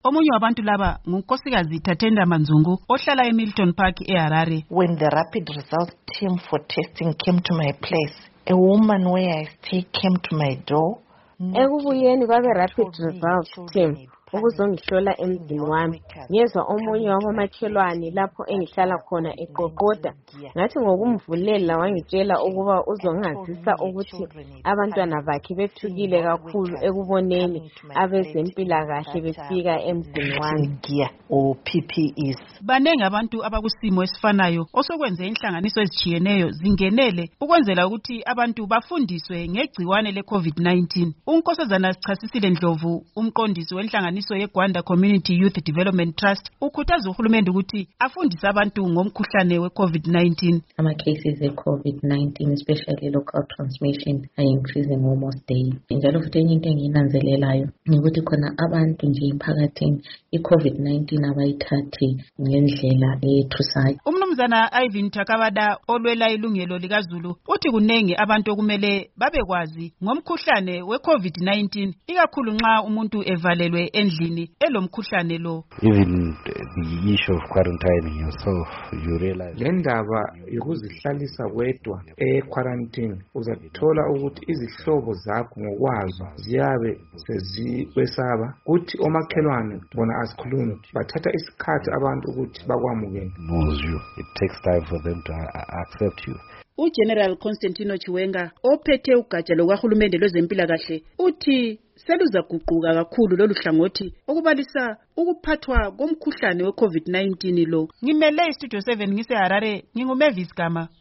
Omunye wabantu laba ngunkosikazi Thatenda Manzungu ohlala eMilton Park eHarare. When the rapid results team for testing came to my place, a woman where I stay came to my door. Ekubuyeni kwabe rapid results team ukuzongihlola emzini wami, ngezwa omunye wabomakhelwane lapho engihlala khona eqoqoda. Ngathi ngokumvulela wangitshela ukuba uzongazisa ukuthi abantwana bakhe bethukile kakhulu ekuboneni abezempilakahle befika emzini wami. Banenge abantu abakusimo esifanayo osokwenze inhlanganiso ezijiyeneyo zingenele ukwenzela ukuthi abantu bafundiswe ngegciwane le-COVID-19. Unkosazana Sichasisile Ndlovu, umqondisi wenhlanganiso yeGwanda Community Youth Development Trust, ukhuthaza uhulumende ukuthi afundise abantu ngomkhuhlane we-COVID-19. Ama cases e-COVID-19, especially local transmission, are increasing almost daily. Njalo futhi enye into engiyinanzelelayo ukuthi khona abantu nje emphakathini i-COVID-19 abayithathi ngendlela ethusayo. Umnumzana Ivan Thakabada olwela ilungelo likaZulu uthi kunenge abantu okumele babekwazi ngomkhuhlane we-COVID-19, ikakhulu nxa umuntu evalelwe endlini elomkhuhlane lo. Even the issue of quarantining yourself, you realize lendaba yokuzihlalisa wedwa e-quarantine uzathola ukuthi izihlobo zakho ngokwazo ziyabe sezikwesaba, kuthi omakhelwane bona asikhulumi bathatha isikhathi abantu ukuthi bakwamukele. knows you. It takes time for them to accept you. uGeneral Constantino Chiwenga ophethe ugatsha lokahulumende lwezempilakahle uthi seluzaguquka kakhulu lolu hlangothi okubalisa ukuphathwa komkhuhlane we-COVID-19 lo. Ngimele iStudio 7 ngiseHarare, nginguMavis Gama.